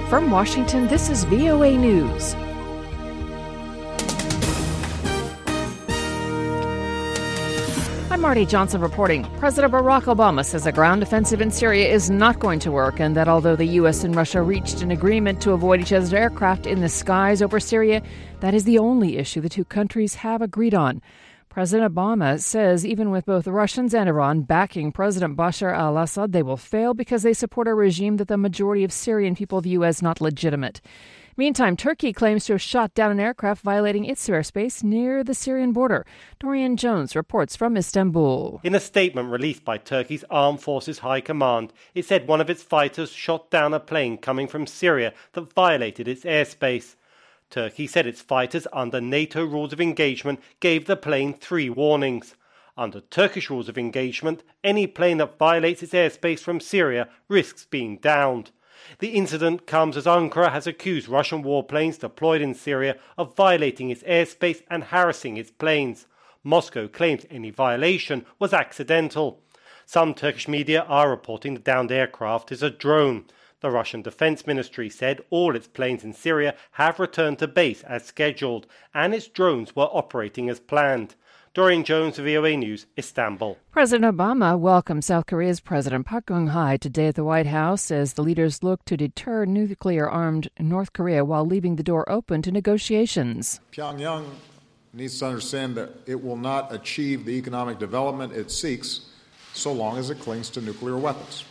From Washington, this is VOA News. I'm Marty Johnson reporting. President Barack Obama says a ground offensive in Syria is not going to work, and that although the U.S. and Russia reached an agreement to avoid each other's aircraft in the skies over Syria, that is the only issue the two countries have agreed on. President Obama says even with both the Russians and Iran backing President Bashar al-Assad, they will fail because they support a regime that the majority of Syrian people view as not legitimate. Meantime, Turkey claims to have shot down an aircraft violating its airspace near the Syrian border. Dorian Jones reports from Istanbul. In a statement released by Turkey's Armed Forces High Command, it said one of its fighters shot down a plane coming from Syria that violated its airspace. Turkey said its fighters, under NATO rules of engagement, gave the plane 3 warnings. Under Turkish rules of engagement, any plane that violates its airspace from Syria risks being downed. The incident comes as Ankara has accused Russian warplanes deployed in Syria of violating its airspace and harassing its planes. Moscow claims any violation was accidental. Some Turkish media are reporting the downed aircraft is a drone. The Russian Defense Ministry said all its planes in Syria have returned to base as scheduled, and its drones were operating as planned. Dorian Jones, VOA News, Istanbul. President Obama welcomed South Korea's President Park Geun-hye today at the White House as the leaders look to deter nuclear-armed North Korea while leaving the door open to negotiations. Pyongyang needs to understand that it will not achieve the economic development it seeks so long as it clings to nuclear weapons.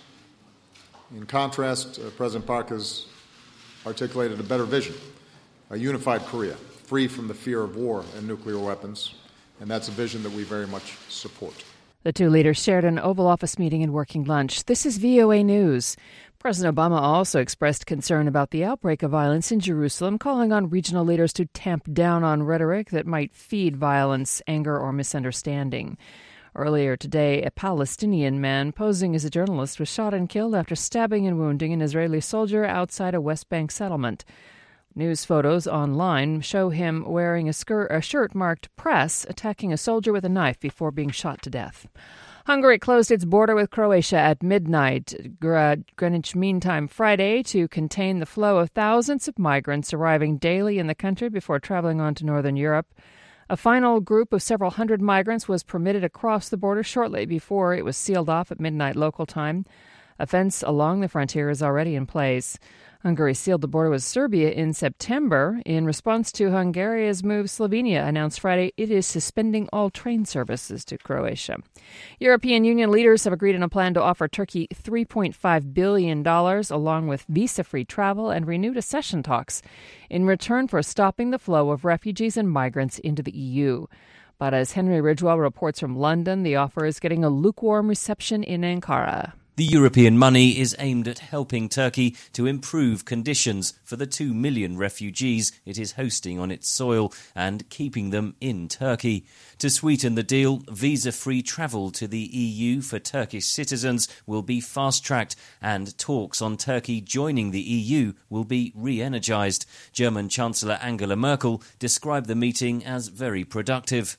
In contrast, President Park has articulated a better vision, a unified Korea, free from the fear of war and nuclear weapons, and that's a vision that we very much support. The two leaders shared an Oval Office meeting and working lunch. This is VOA News. President Obama also expressed concern about the outbreak of violence in Jerusalem, calling on regional leaders to tamp down on rhetoric that might feed violence, anger, or misunderstanding. Earlier today, a Palestinian man posing as a journalist was shot and killed after stabbing and wounding an Israeli soldier outside a West Bank settlement. News photos online show him wearing a shirt marked Press, attacking a soldier with a knife before being shot to death. Hungary closed its border with Croatia at midnight, Greenwich Mean Time Friday, to contain the flow of thousands of migrants arriving daily in the country before traveling on to northern Europe. A final group of several hundred migrants was permitted across the border shortly before it was sealed off at midnight local time. A fence along the frontier is already in place. Hungary sealed the border with Serbia in September. In response to Hungary's move, Slovenia announced Friday it is suspending all train services to Croatia. European Union leaders have agreed on a plan to offer Turkey $3.5 billion, along with visa-free travel and renewed accession talks, in return for stopping the flow of refugees and migrants into the EU. But as Henry Ridgwell reports from London, the offer is getting a lukewarm reception in Ankara. The European money is aimed at helping Turkey to improve conditions for the 2 million refugees it is hosting on its soil and keeping them in Turkey. To sweeten the deal, visa-free travel to the EU for Turkish citizens will be fast-tracked, and talks on Turkey joining the EU will be re-energised. German Chancellor Angela Merkel described the meeting as very productive.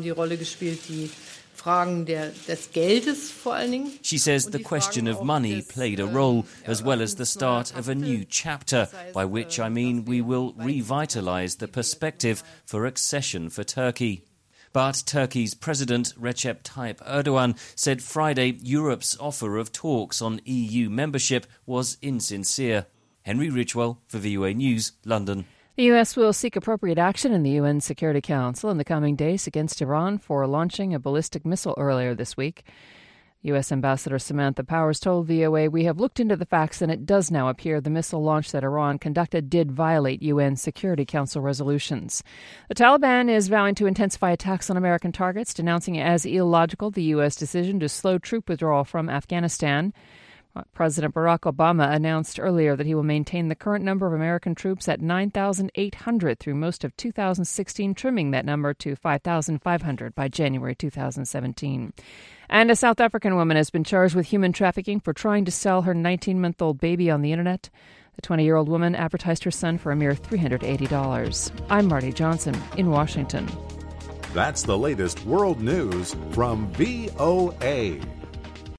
She says the question of money played a role, as well as the start of a new chapter, by which I mean we will revitalise the perspective for accession for Turkey. But Turkey's President Recep Tayyip Erdogan said Friday Europe's offer of talks on EU membership was insincere. Henry Ridgwell for VOA News, London. The U.S. will seek appropriate action in the UN Security Council in the coming days against Iran for launching a ballistic missile earlier this week. U.S. Ambassador Samantha Powers told VOA, "We have looked into the facts and it does now appear the missile launch that Iran conducted did violate UN Security Council resolutions." The Taliban is vowing to intensify attacks on American targets, denouncing as illogical the U.S. decision to slow troop withdrawal from Afghanistan. President Barack Obama announced earlier that he will maintain the current number of American troops at 9,800 through most of 2016, trimming that number to 5,500 by January 2017. And a South African woman has been charged with human trafficking for trying to sell her 19-month-old baby on the internet. The 20-year-old woman advertised her son for a mere $380. I'm Marty Johnson in Washington. That's the latest world news from VOA.